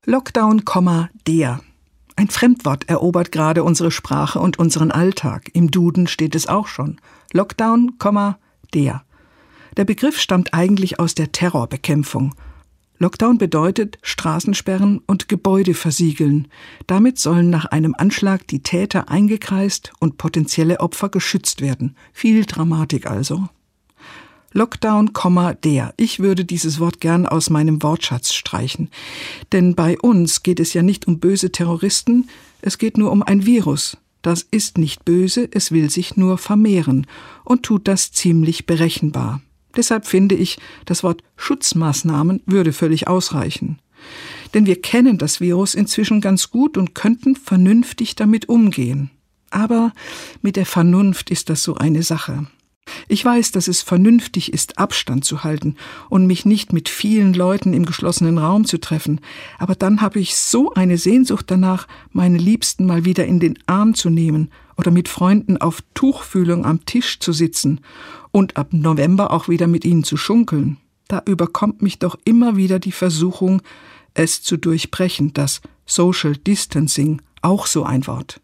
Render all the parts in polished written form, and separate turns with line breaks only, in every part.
Lockdown, der. Ein Fremdwort erobert gerade unsere Sprache und unseren Alltag. Im Duden steht es auch schon. Lockdown, der. Der Begriff stammt eigentlich aus der Terrorbekämpfung. Lockdown bedeutet Straßensperren und Gebäude versiegeln. Damit sollen nach einem Anschlag die Täter eingekreist und potenzielle Opfer geschützt werden. Viel Dramatik also. Lockdown, der. Ich würde dieses Wort gern aus meinem Wortschatz streichen. Denn bei uns geht es ja nicht um böse Terroristen, es geht nur um ein Virus. Das ist nicht böse, es will sich nur vermehren und tut das ziemlich berechenbar. Deshalb finde ich, das Wort Schutzmaßnahmen würde völlig ausreichen. Denn wir kennen das Virus inzwischen ganz gut und könnten vernünftig damit umgehen. Aber mit der Vernunft ist das so eine Sache. Ich weiß, dass es vernünftig ist, Abstand zu halten und mich nicht mit vielen Leuten im geschlossenen Raum zu treffen. Aber dann habe ich so eine Sehnsucht danach, meine Liebsten mal wieder in den Arm zu nehmen oder mit Freunden auf Tuchfühlung am Tisch zu sitzen und ab November auch wieder mit ihnen zu schunkeln. Da überkommt mich doch immer wieder die Versuchung, es zu durchbrechen, das Social Distancing, auch so ein Wort.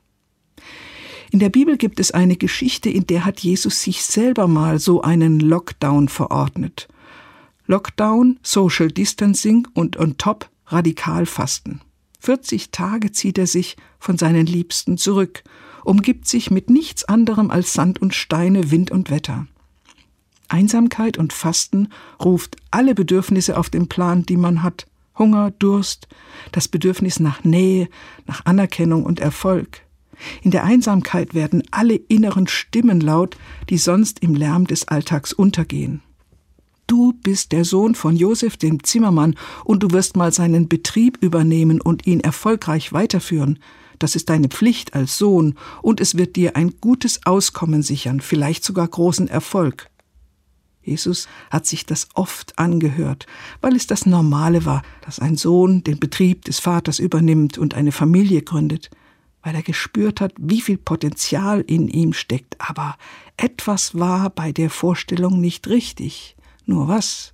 In der Bibel gibt es eine Geschichte, in der hat Jesus sich selber mal so einen Lockdown verordnet. Lockdown, Social Distancing und on top Radikalfasten. 40 Tage zieht er sich von seinen Liebsten zurück, umgibt sich mit nichts anderem als Sand und Steine, Wind und Wetter. Einsamkeit und Fasten ruft alle Bedürfnisse auf den Plan, die man hat. Hunger, Durst, das Bedürfnis nach Nähe, nach Anerkennung und Erfolg. In der Einsamkeit werden alle inneren Stimmen laut, die sonst im Lärm des Alltags untergehen. Du bist der Sohn von Josef, dem Zimmermann, und du wirst mal seinen Betrieb übernehmen und ihn erfolgreich weiterführen. Das ist deine Pflicht als Sohn, und es wird dir ein gutes Auskommen sichern, vielleicht sogar großen Erfolg. Jesus hat sich das oft angehört, weil es das Normale war, dass ein Sohn den Betrieb des Vaters übernimmt und eine Familie gründet, weil er gespürt hat, wie viel Potenzial in ihm steckt. Aber etwas war bei der Vorstellung nicht richtig. Nur was?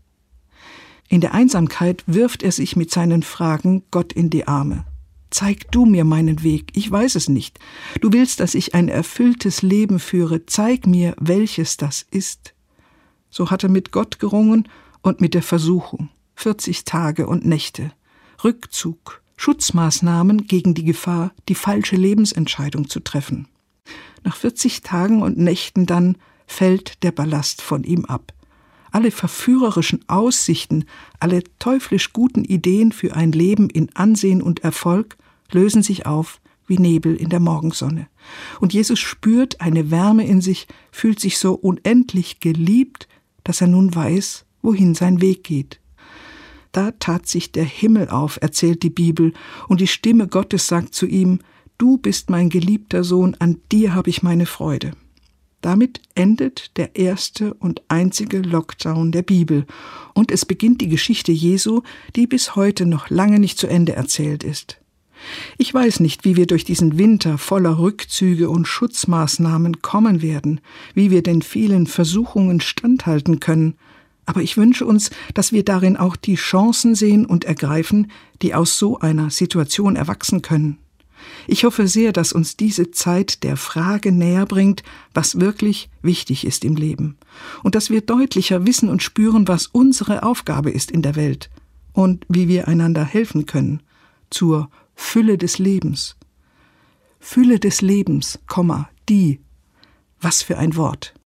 In der Einsamkeit wirft er sich mit seinen Fragen Gott in die Arme. Zeig du mir meinen Weg, ich weiß es nicht. Du willst, dass ich ein erfülltes Leben führe, zeig mir, welches das ist. So hat er mit Gott gerungen und mit der Versuchung. 40 Tage und Nächte. Rückzug. Schutzmaßnahmen gegen die Gefahr, die falsche Lebensentscheidung zu treffen. Nach 40 Tagen und Nächten dann fällt der Ballast von ihm ab. Alle verführerischen Aussichten, alle teuflisch guten Ideen für ein Leben in Ansehen und Erfolg lösen sich auf wie Nebel in der Morgensonne. Und Jesus spürt eine Wärme in sich, fühlt sich so unendlich geliebt, dass er nun weiß, wohin sein Weg geht. Da tat sich der Himmel auf, erzählt die Bibel, und die Stimme Gottes sagt zu ihm, du bist mein geliebter Sohn, an dir habe ich meine Freude. Damit endet der erste und einzige Lockdown der Bibel, und es beginnt die Geschichte Jesu, die bis heute noch lange nicht zu Ende erzählt ist. Ich weiß nicht, wie wir durch diesen Winter voller Rückzüge und Schutzmaßnahmen kommen werden, wie wir den vielen Versuchungen standhalten können, aber ich wünsche uns, dass wir darin auch die Chancen sehen und ergreifen, die aus so einer Situation erwachsen können. Ich hoffe sehr, dass uns diese Zeit der Frage näher bringt, was wirklich wichtig ist im Leben. Und dass wir deutlicher wissen und spüren, was unsere Aufgabe ist in der Welt und wie wir einander helfen können zur Fülle des Lebens. Fülle des Lebens, die. Was für ein Wort.